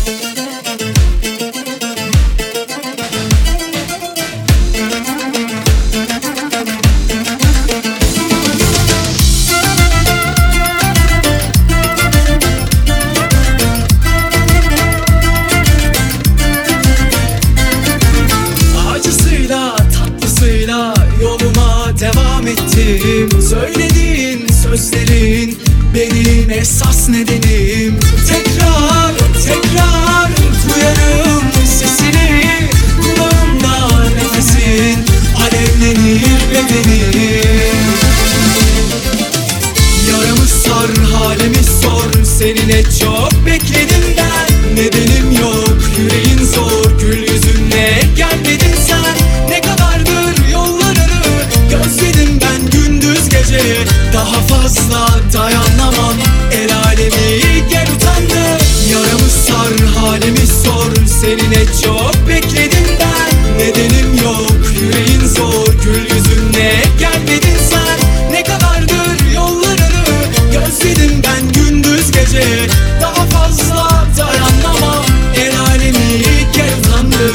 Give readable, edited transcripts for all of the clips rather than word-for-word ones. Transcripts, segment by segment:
Yoluma devam ettim. Söylediğin sözlerin benim esas nedenim. Tekrar tekrar duyarım sesini. Kulağımda nefesin alevlenir bedenim. Yaramı sar, halimi sor, seninle çok bekledim ben. Nedenim yok, yüreğin zor, gül yüzünle gelmedin sen. Ne kadardır yollarını gözledim ben gündüz gece. Daha fazla dayanamam, el alemi gel utandı. Yaramı sar, halimi sor, seninle çok bekledim ben. Nedenim yok, yüreğin zor, gül yüzünle gelmedin sen. Ne kadardır yollarını gözledim ben gündüz gece. Daha fazla dayanamam, el alemi gel utandı.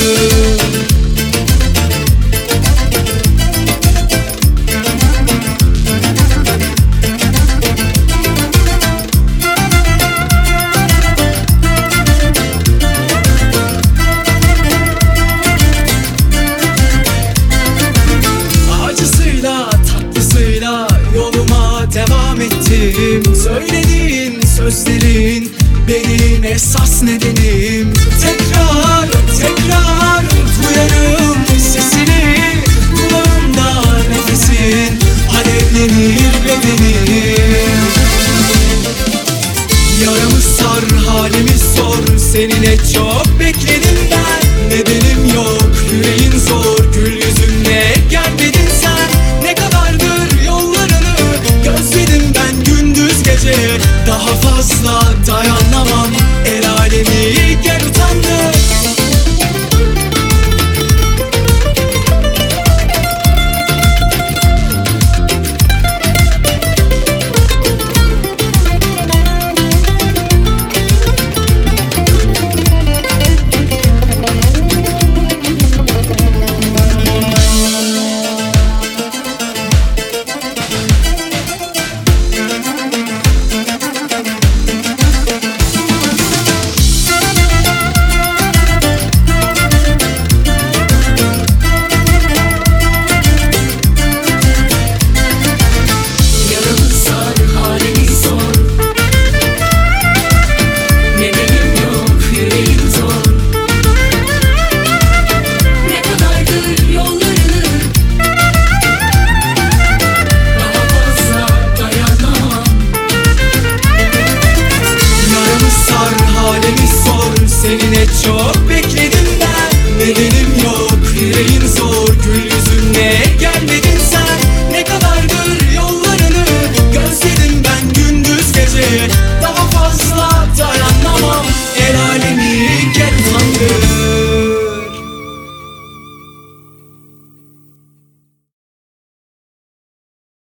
Acısıyla tatlısıyla yoluma devam ettim. Söylediğin sözlerin benim esas nedenim. Tekrar tekrar duyarım sesini. Kulağımda nefesin alevlenir bedenim. Yaramı sar, halimi sor, seninle çok bekledim ben. Nedenim yok, yüreğin zor, gül yüzünle gelmedin sen. Ne kadardır yollarını gözledim ben gündüz gece. Daha fazla dayanamam,